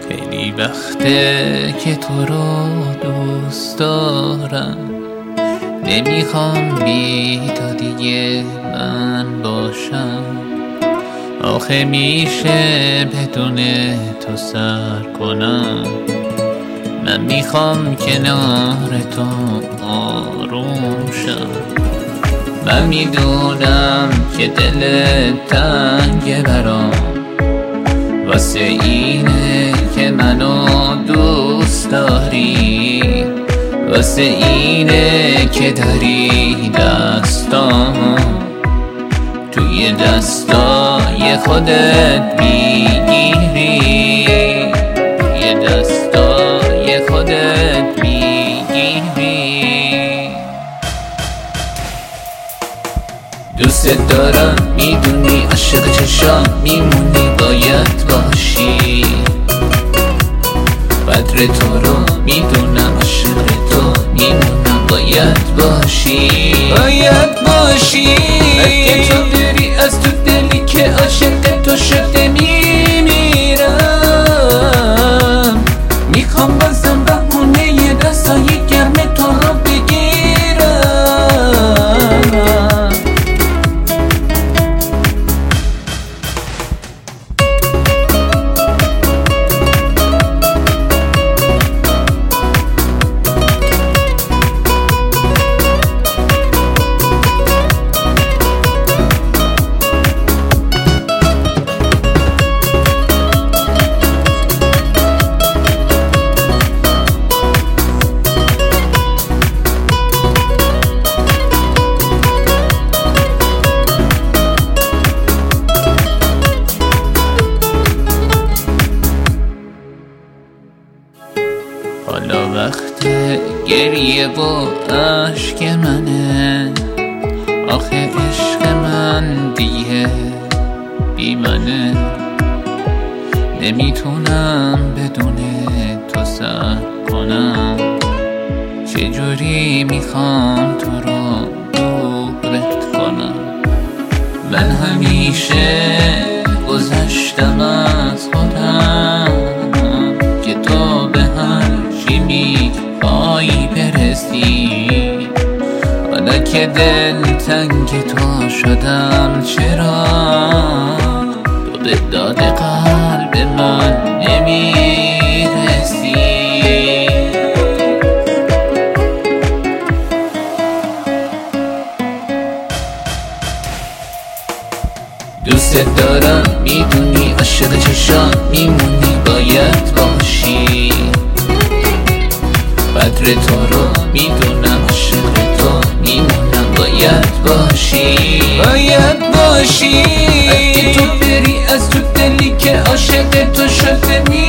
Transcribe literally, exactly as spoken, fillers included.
خیلی وقته که تو رو دوست دارم، نمیخوام بی تو دیگه من باشم. آخه میشه بدون تو سر کنم؟ من میخوام کنار تو آروم شم. من میدونم که دلت تنگه برام، واسه اینه که منو دوست داری، واسه اینه که داری دستام توی دستای خودت میگیری، توی دستای خودت میگیری. دوست دارم میدونی، عاشق چشام میمونی، باید باشی. قدر تو رو میدونم، عاشق تو میمونم، باید باشی، باید باشی. اگه تو بری از تو دلی که عاشق تو شده میمیرم، میخوام بازم بهونه یه دستای گرم تو رو بگیرم. حالا وقت گریه و عشق منه، آخه عشق من دیگه بی منه. نمیتونم بدون تو سر کنم، چجوری میخوام تو رو دورت کنم. من همیشه گذشتم از خودم که تو به هر چی میخوایی برسی. حالا که دل تنگ تو شدم، چرا تو به داد قلب من نمیرسی؟ دوست دارم میدونی، عاشق چشام میمونی، باید باشی. قدر تو رو میدونم، عاشق تو میمونم، باید باشی، باید باشی. اگه تو بری از تو دلی که عاشق تو شده می